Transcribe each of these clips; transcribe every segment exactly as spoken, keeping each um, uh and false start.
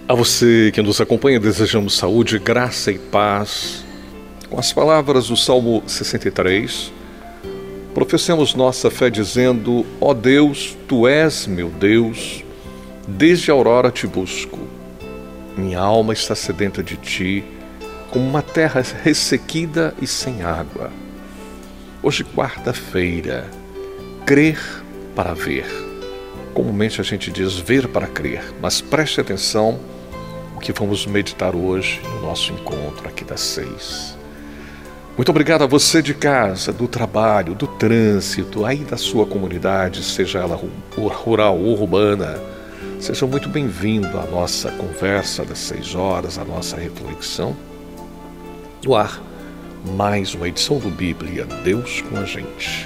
A você que nos acompanha, desejamos saúde, graça e paz. Com as palavras do Salmo sessenta e três, professemos nossa fé dizendo: ó Deus, Tu és meu Deus, desde a aurora te busco. Minha alma está sedenta de Ti, como uma terra ressequida e sem água. Hoje, quarta-feira, crer para ver. Comumente a gente diz ver para crer, mas preste atenção o que vamos meditar hoje no nosso encontro aqui das seis. Muito obrigado a você de casa, do trabalho, do trânsito, aí da sua comunidade, seja ela rural ou urbana. Seja muito bem-vindo à nossa conversa das seis horas, à nossa reflexão. No ar, mais uma edição do Bíblia, Deus com a gente.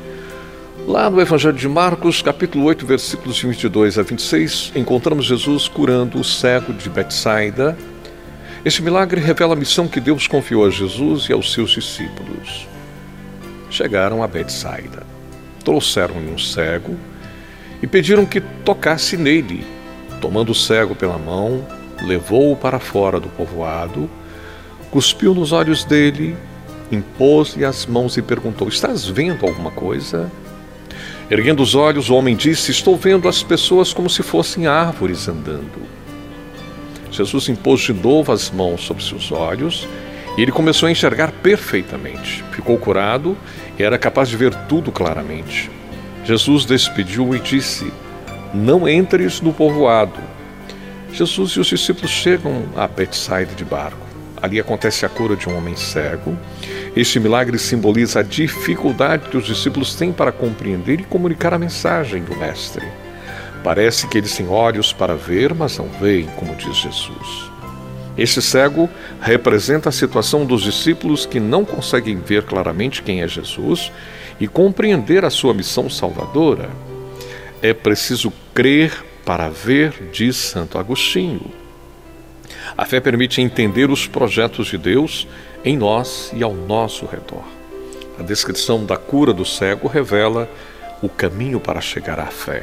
Lá no Evangelho de Marcos, capítulo oito, versículos vinte e dois a vinte e seis, encontramos Jesus curando o cego de Betsaida. Este milagre revela a missão que Deus confiou a Jesus e aos seus discípulos. Chegaram a Betsaida, trouxeram-lhe um cego e pediram que tocasse nele. Tomando o cego pela mão, levou-o para fora do povoado, cuspiu nos olhos dele, impôs-lhe as mãos e perguntou: estás vendo alguma coisa? Erguendo os olhos, o homem disse: estou vendo as pessoas como se fossem árvores andando. Jesus impôs de novo as mãos sobre seus olhos e ele começou a enxergar perfeitamente. Ficou curado e era capaz de ver tudo claramente. Jesus despediu-o e disse: não entres no povoado. Jesus e os discípulos chegam a Betsaida de barco. Ali acontece a cura de um homem cego. Este milagre simboliza a dificuldade que os discípulos têm para compreender e comunicar a mensagem do Mestre. Parece que eles têm olhos para ver, mas não veem, como diz Jesus. Este cego representa a situação dos discípulos que não conseguem ver claramente quem é Jesus e compreender a sua missão salvadora. É preciso crer para ver, diz Santo Agostinho. A fé permite entender os projetos de Deus em nós e ao nosso redor. A descrição da cura do cego revela o caminho para chegar à fé.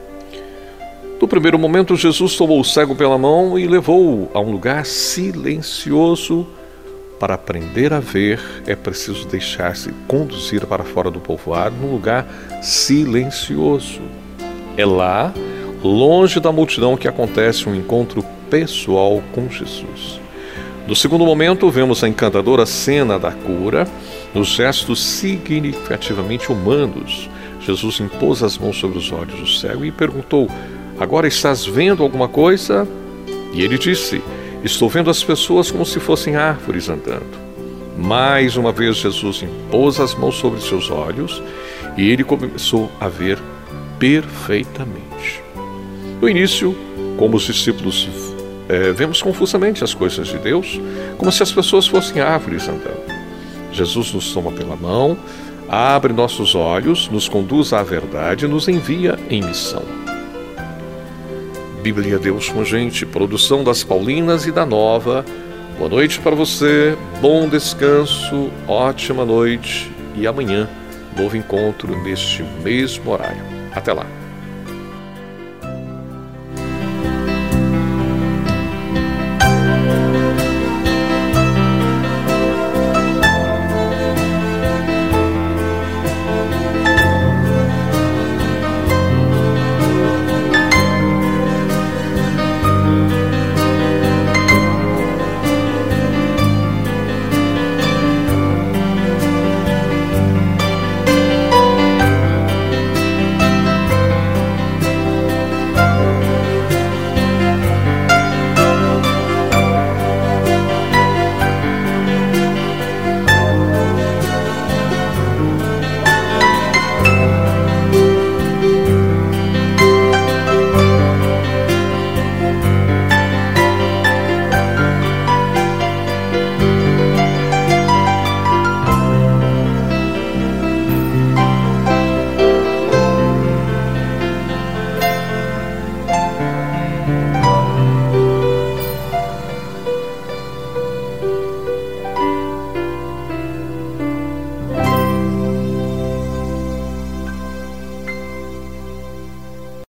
No primeiro momento, Jesus tomou o cego pela mão e levou-o a um lugar silencioso. Para aprender a ver, é preciso deixar-se conduzir para fora do povoado, num lugar silencioso. É lá, longe da multidão, que acontece um encontro pessoal com Jesus. No segundo momento, vemos a encantadora cena da cura, nos gestos significativamente humanos. Jesus impôs as mãos sobre os olhos do cego e perguntou: agora estás vendo alguma coisa? E ele disse: estou vendo as pessoas como se fossem árvores andando. Mais uma vez Jesus impôs as mãos sobre seus olhos e ele começou a ver perfeitamente. No início, como os discípulos é, vemos confusamente as coisas de Deus, como se as pessoas fossem árvores andando. Jesus nos toma pela mão, abre nossos olhos, nos conduz à verdade e nos envia em missão. Bíblia Deus com a gente, produção das Paulinas e da Nova. Boa noite para você, bom descanso, ótima noite e amanhã, novo encontro neste mesmo horário. Até lá.